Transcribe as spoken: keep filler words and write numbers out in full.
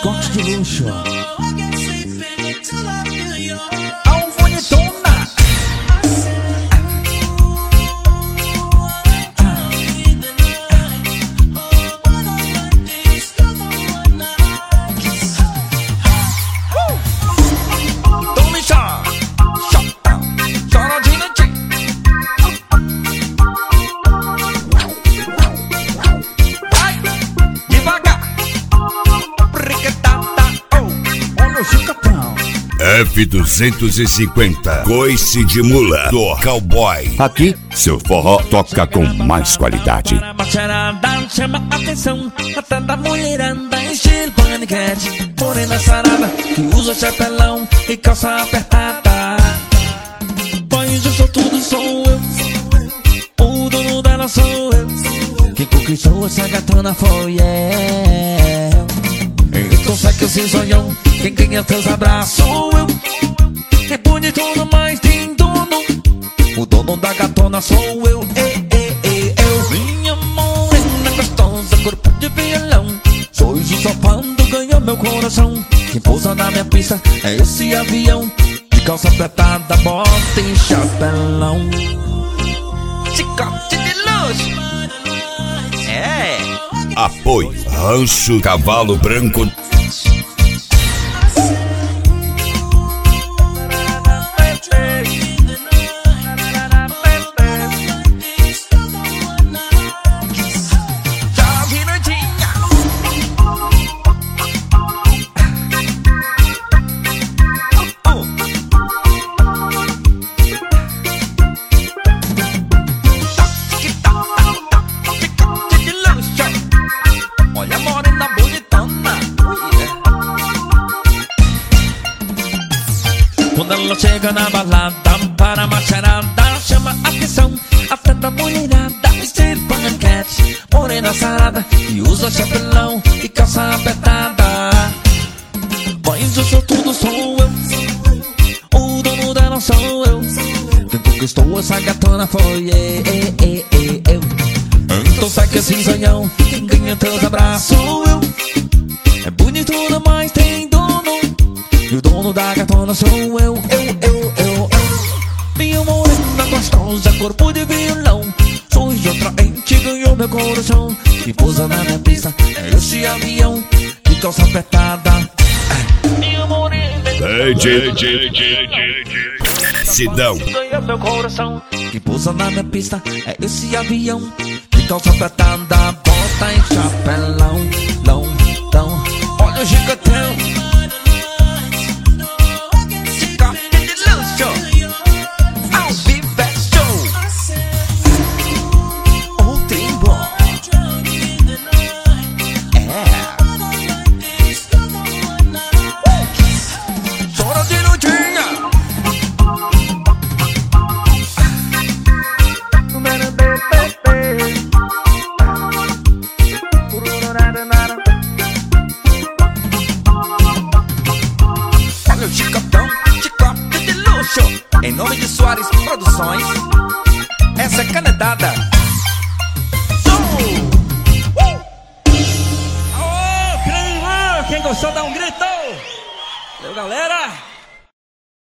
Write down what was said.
Corte de luxo. Alfonetona. Tome chá. Chá. Choradinha de. Vai. Devagar. Briquetata. Oh. Olha o chicapão. F duzentos e cinquenta, coice de mula do cowboy. Aqui, seu forró toca com mais qualidade. Para a macharada, chama atenção. Até da mulherada, estilo paniquete. Morena sarada, que usa chapelão e calça apertada. Pois eu sou tudo, sou eu. O dono dela sou eu. Quem conquistou essa gatona foi eu. Então sai que eu sei sonhão. Quem ganha teus abraços sou eu. É bonito, mas tem dono. O dono da gatona sou eu. Ei, ei, ei, eu. Minha morena gostosa, corpo de violão. Sou o sopando, ganhou meu coração. Quem pousa na minha pista é esse avião. De calça apertada, bota e chapelão. Chicote de luxo. É. Apoio Rancho Cavalo Branco. Olha a morena bonitona. Quando ela chega na balada, para a macharada, chama atenção. Até da mulherada, estilo paniquete. Morena sarada, que usa chapelão e calça apertada. Pois eu sou tudo, sou eu. O dono dela sou eu. Quem conquistou essa gatona foi eu. Então sai que esse sonhão. Quem ganha teus abraços sou eu. É bonito, mas tem dono. E o dono da gatona sou eu. Eu, eu, eu, eu. Minha morena gostosa, corpo de violão. Sou de atraente, ganhou meu coração. Que pousa na minha pista é esse avião. De calça apertada. Minha morena D J Sidão. ganhou meu coração. Que pousa na minha pista é esse avião. De calça apertada, bota em chapelão. Não, não. Olha o gigantão. Chicote de luxo. Ao vivo é show. O trembo. É. Chora de notinha. Olha o chicotão, chicote de luxo. Em nome de Soares Produções, essa é canetada. Uh! Ô, crânio, quem gostou dá um grito. Valeu, galera.